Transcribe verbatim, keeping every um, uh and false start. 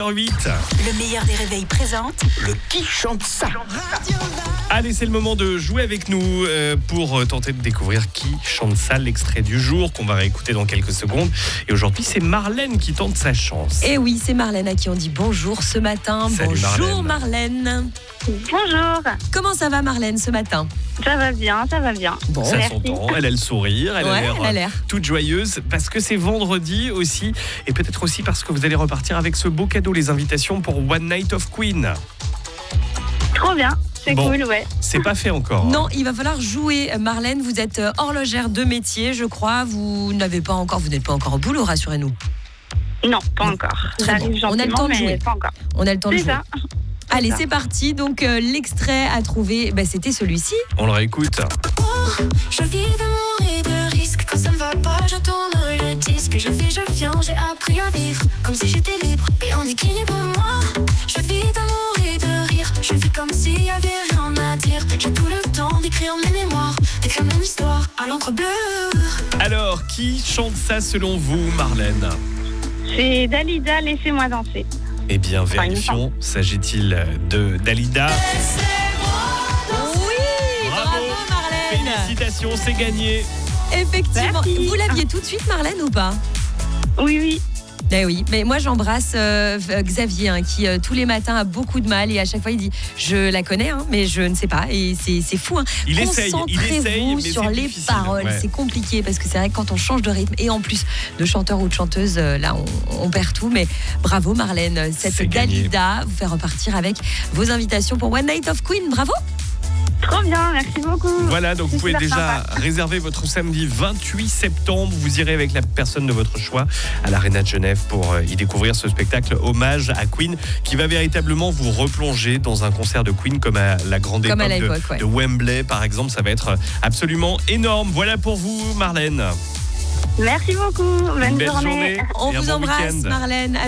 huit. Le meilleur des réveils présente Le qui chante ça. Allez, c'est le moment de jouer avec nous euh, pour tenter de découvrir qui chante ça, l'extrait du jour qu'on va réécouter dans quelques secondes. Et aujourd'hui, c'est Marlène qui tente sa chance. Et oui, c'est Marlène à qui on dit bonjour ce matin. Salut, bonjour Marlène. Marlène. Bonjour, Comment ça va Marlène ce matin? ça va bien, ça va bien. Bon, Ça merci. s'entend, elle a le sourire, elle, a Ouais, l'air, elle a l'air. toute joyeuse parce que c'est vendredi aussi et peut-être aussi parce que vous allez repartir avec ce beau cadeau, les invitations pour One Night of Queen. Trop bien, c'est Bon. cool, ouais. C'est pas fait encore. non, il va falloir jouer. Marlène, vous êtes euh, horlogère de métier, je crois. Vous n'avez pas encore, vous n'êtes pas encore au boulot, rassurez-nous. Non, pas encore. Très Ça arrive bien. On a le gentiment, temps de mais jouer. pas encore. On a le temps de C'est jouer. ça. Allez, ça. c'est parti. Donc euh, l'extrait à trouver, bah, c'était celui-ci. On le réécoute. Je vis d'amour et de risque. Quand ça me va pas, je tourne le disque. Je fais, je viens, j'ai appris à vivre comme si j'étais libre et en équilibre, moi. Je vis d'amour et de rire. Je vis comme s'il y avait rien à dire. J'ai tout le temps d'écrire mes mémoires, d'écrire mon histoire à l'encre bleue. Alors, qui chante ça selon vous, Marlène ? C'est Dalida, laissez-moi danser. Eh bien, Enfin, il me vérifions. S'agit-il de Dalida ? Oui, bravo, Marlène. Félicitations, c'est gagné. Effectivement. Merci. Vous l'aviez tout de suite Marlène ou pas? Oui, oui. Eh oui, mais moi j'embrasse euh, Xavier hein, qui euh, tous les matins a beaucoup de mal et à chaque fois il dit je la connais hein, mais je ne sais pas et c'est, c'est fou. Hein. Il essaye, il essaye, Concentrez-vous mais sur c'est les difficile, paroles, ouais. c'est compliqué parce que c'est vrai que quand on change de rythme et en plus de chanteur ou de chanteuse, euh, là on, on perd tout. Mais bravo Marlène, cette C'est gagné. Dalida vous fait repartir avec vos invitations pour One Night of Queen. Bravo. Trop bien, merci beaucoup. Voilà, donc vous C'est pouvez super déjà sympa. réserver votre samedi vingt-huit septembre. Vous irez avec la personne de votre choix à l'Arena de Genève pour euh, y découvrir ce spectacle hommage à Queen qui va véritablement vous replonger dans un concert de Queen comme à la grande Comme à époque, l'époque, de, ouais. de Wembley par exemple. Ça va être absolument énorme. Voilà pour vous, Marlène. Merci beaucoup. Bonne Une belle journée. journée On et un vous bon embrasse week-end. Marlène.